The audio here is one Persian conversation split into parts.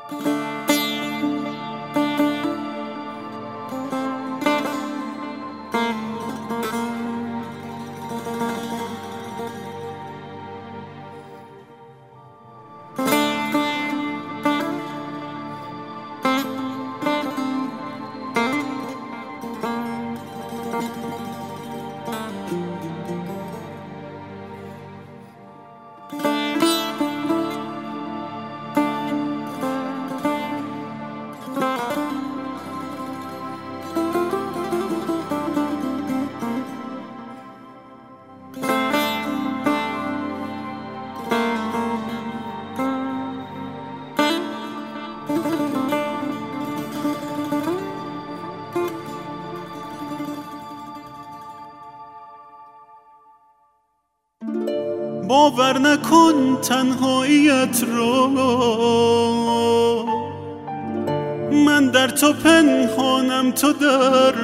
باور نکن تنهاییت رو، من در تو پنهانم تو در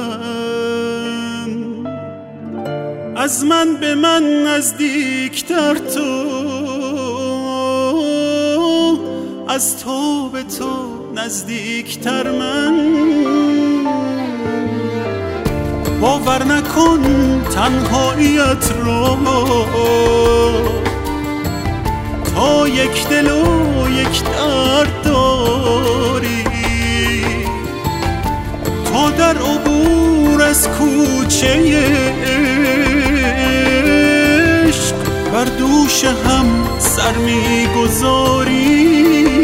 من، از من به من نزدیکتر تو، از تو به تو نزدیکتر من. باور نکن تنهاییت رو، تا یک دل و یک درد داری، تا در عبور از کوچه عشق بر دوش هم سر می‌گذاری.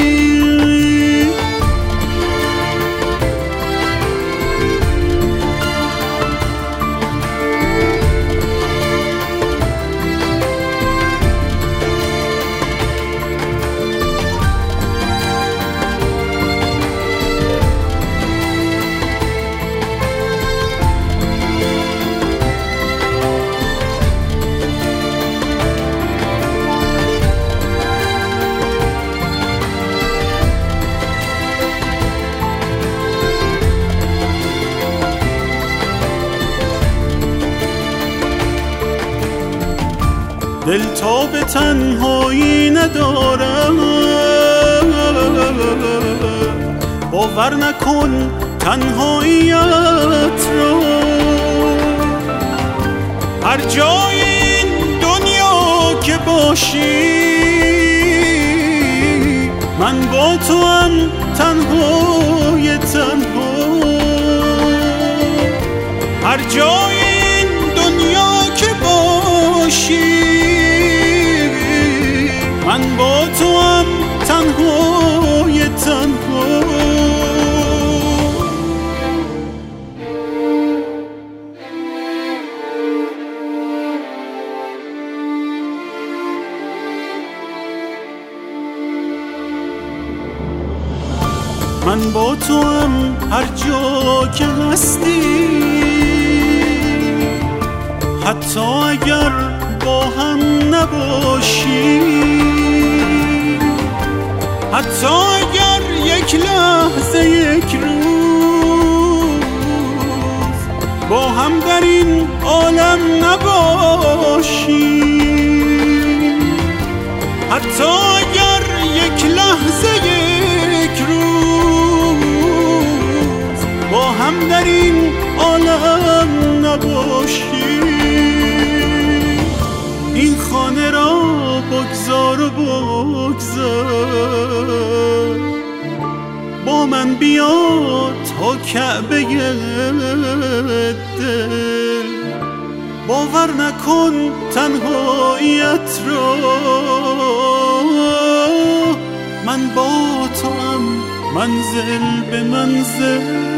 دل تا به تنهایی ندارم، باور نکن تنهاییت رو، هر جای این دنیا که باشی من با تو هم تنهای تنها، هر جای این دنیا که باشی من با تو هم تنهای تنها. من با تو هم هر جا که هستی، حتی اگر با هم نباشی، حتی اگر یک لحظه یک روز با هم در این عالم نباشی، حتی اگر یک لحظه یک روز با هم در این عالم نباشی، این خانه را بگذار و بگذار، با من بیا تا کعبه دل، باور نکن تنهاییت را، من با تو هم منزل به منزل.